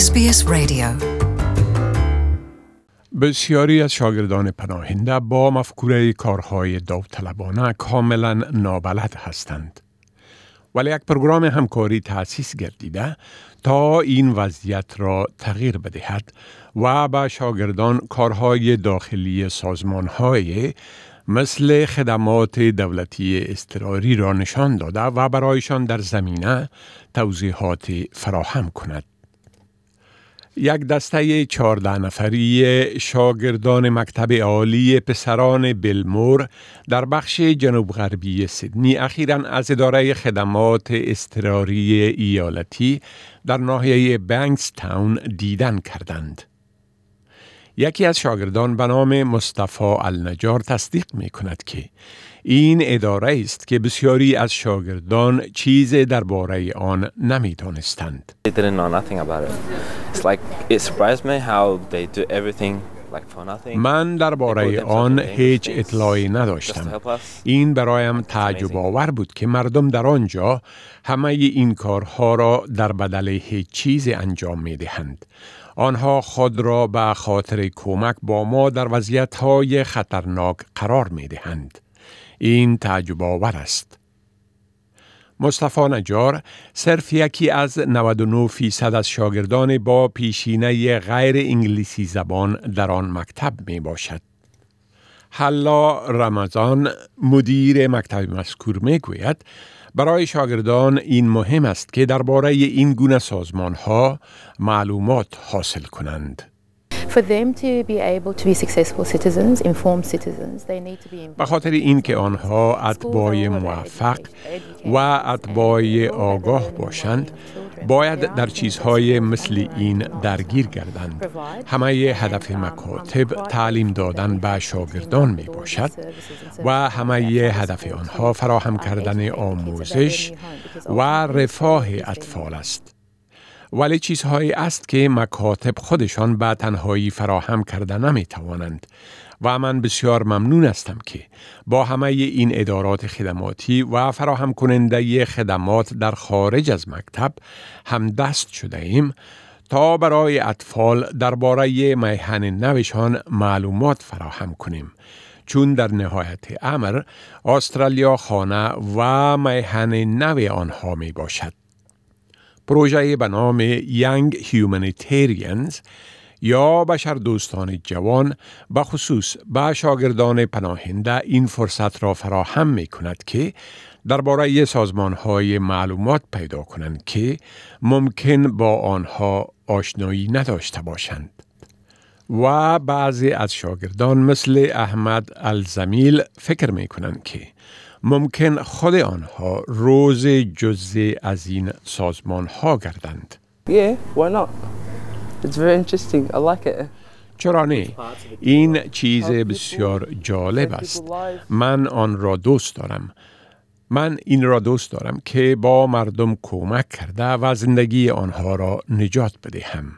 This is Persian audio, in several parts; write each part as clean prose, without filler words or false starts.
SBS Radio. بسیاری از شاگردان پناهنده با مفکوره کارهای داوطلبانه کاملا نابلد هستند. ولی یک پروگرام همکاری تأسیس گردیده تا این وضعیت را تغییر بدهد و به شاگردان کارهای داخلی سازمانهای مثل خدمات دولتی اضطراری را نشان داده و برایشان در زمینه توضیحات فراهم کند. یک دسته 14 نفری شاگردان مکتب عالی پسران بلمور در بخش جنوب غربی سیدنی اخیراً از اداره خدمات اضطراری ایالتی در ناحیه بانکستاون دیدن کردند. یکی از شاگردان به نام مصطفی النجار تصدیق می کند که این اداره است که بسیاری از شاگردان چیز درباره آن نمی دانستند. They didn't know nothing about it. It's like it surprised me how they do everything like for nothing. من درباره آن هیچ اطلاعی نداشتم. این برایم تعجب آور بود که مردم در آنجا همه این کارها را در بدل هیچ چیز انجام می دهند. آنها خود را به خاطر کمک با ما در وضعیت‌های خطرناک قرار می دهند. این تعجب آور است. مصطفی نجار صرف یکی از 99% از شاگردان با پیشینه غیر انگلیسی زبان در آن مکتب می باشد. حلا رمضان مدیر مکتب مذکور می گوید برای شاگردان این مهم است که درباره این گونه سازمان‌ها معلومات حاصل کنند. For them to be able to be successful citizens, informed citizens, they need to be involved. به خاطر اینکه آنها اتباع موفق و اتباع آگاه باشند، باید در چیزهای مثل این درگیر گردند. همه هدف مکاتب تعلیم دادن به شاگردان می باشد و همه هدف آنها فراهم کردن آموزش و رفاه اطفال است. ولی چیزهایی است که مکاتب خودشان به تنهایی فراهم کرده نمی توانند و من بسیار ممنون هستم که با همه این ادارات خدماتی و فراهم کننده خدمات در خارج از مکتب همدست شده ایم تا برای اطفال درباره میهن نوشان معلومات فراهم کنیم. چون در نهایت امر استرالیا خانه و میهن نو آنها می باشد. پروژه به نام Young Humanitarians یا بشردوستان جوان به خصوص به شاگردان پناهنده این فرصت را فراهم می کند که درباره سازمان‌های معلومات پیدا کنند که ممکن با آنها آشنایی نداشته باشند. و بعضی از شاگردان مثل احمد الزمیل فکر می کنند که ممکن خود آنها روز جزئی از این سازمان ها گردند. Yeah, why not? It's very interesting. I like it. چرا نه؟ این چیز بسیار جالب است. من آن را دوست دارم. من این را دوست دارم که با مردم کمک کرده و زندگی آنها را نجات بدهم.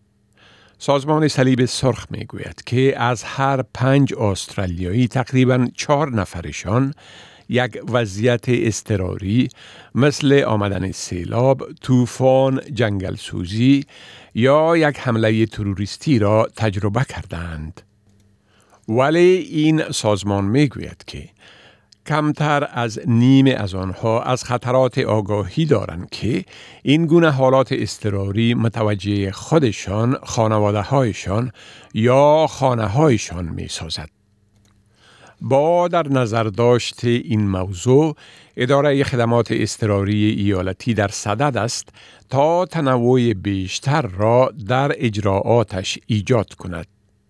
سازمان صلیب سرخ می گوید که از هر 5 استرالیایی تقریباً 4 نفرشان یک وضعیت اضطراری مثل آمدن سیلاب، طوفان، جنگل سوزی یا یک حمله تروریستی را تجربه کردند. ولی این سازمان می گوید که کمتر از نیم از آنها از خطرات آگاهی دارند که این گونه حالات اضطراری متوجه خودشان، خانواده هایشان یا خانه هایشان می سازد. با در نظر داشت این موضوع، اداره خدمات اضطراری ایالتی در صدد است تا تنوع بیشتر را در اجراعاتش ایجاد کند.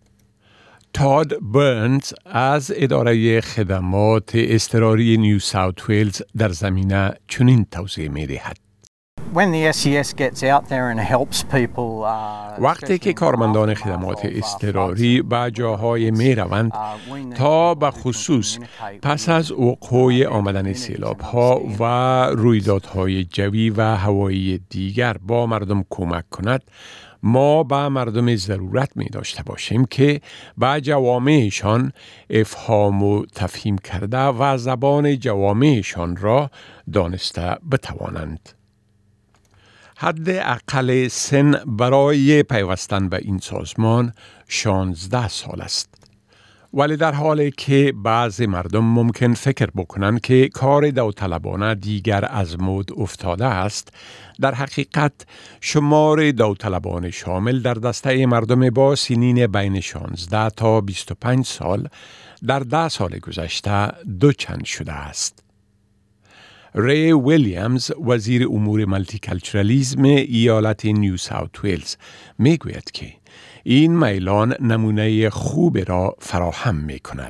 تاد برنز از اداره خدمات اضطراری نیو ساوت ویلز در زمینه چنین توضیح می دهد. When the SES gets out there and helps people, وقتی که کارمندان خدمات اضطراری به جاهای می روند تا به خصوص پس از وقوع آمدن سیلاب ها و رویدادهای جوی و هوایی دیگر با مردم کمک کند، ما به مردم ضرورت می داشته باشیم که به جوامعشان افهام و تفهیم کرده و زبان جوامعشان را دانسته بتوانند. حد اقل سن برای پیوستن به این سازمان 16 سال است. ولی در حالی که بعضی مردم ممکن فکر بکنند که کار داوطلبانه دیگر از مد افتاده است، در حقیقت شمار داوطلبان شامل در دسته مردم با سنین بین 16 تا 25 سال در 10 سال گذشته دوچند شده است. ری ویلیامز، وزیر امور ملتیکلچرالیسم ایالت نیو ساوت ویلز، میگوید که این میلان نمونه خوب را فراهم می کند.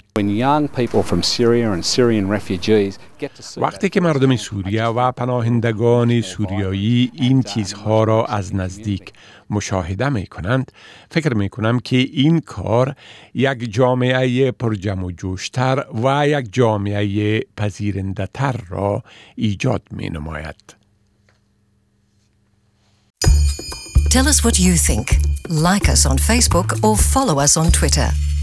وقتی که مردم سوریه و پناهندگان سوریایی این چیزها را از نزدیک مشاهده می کنند، فکر می کنم که این کار یک جامعه پرجم و جوشتر و یک جامعه پذیرنده تر را ایجاد می نماید. Tell us what you think. Like us on Facebook or follow us on Twitter.